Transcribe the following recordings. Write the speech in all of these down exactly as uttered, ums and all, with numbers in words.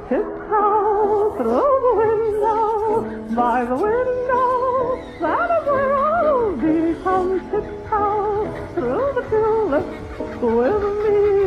tiptoe through the window, by the window, that is where I'll be. Come tiptoe through the tulips with me.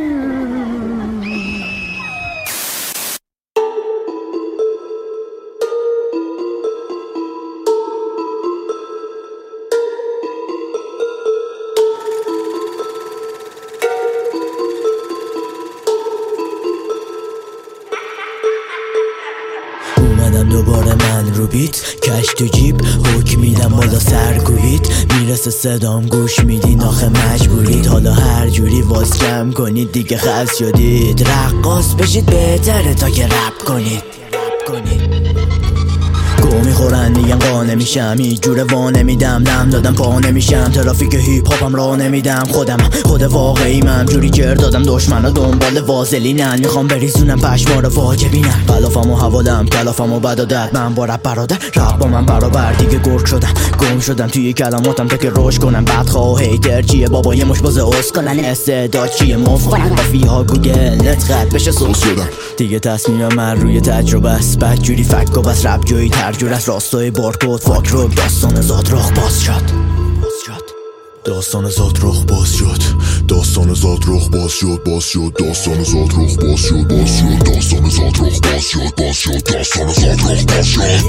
اومدم دوباره من رو بیت، کش تو جیب حکم میدم بالا سرکوبیت. میرسه صدام گوش میدین آخه مجبورید، حالا هر جوری واز جمع کنید دیگه خلص شدید. رقاص بشید بهتره تا که رپ کنید کنید گو میخورن میگن قا نمیشم، هیچ جوره وا نمیدم، دم دادم پا نمیشم، ترافیک هیپ هاپم را نمیدم. خودم خود واقعیمم، جوری گرد دادم دشمنا دنبال وازلینن، میخوام بریزونم پشما رو واجبینم. غلافمو حوالم کلافمو بدادت، من با رپ برادر رپ با من برابر. دیگه گرگ شدم گم شدم توی کلماتم تا که روش کنم. بدخواه هیتر چیه بابا یه مش باز اسکنن، استعداد چیه مف کنن کافی ها گوگل نت خط بشه سوس شدم. دیگه تصمیمم من روی تجربه است، بد جوری فک و بس رپ جوی ترجور از راستای بارکود فاک رو. داستان زادرخ باز شد داستان زادرخ باز شد داستان زادرخ باز شد باز شد داستان زادرخ باز شد باز شد داستان زادرخ باز شد باز شد داستان زادرخ باز شد.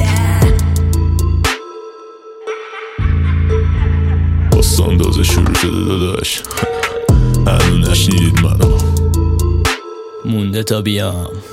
داستان تازه شروع شده داداش، هنوز نشنیدید منو. مونده تا بیام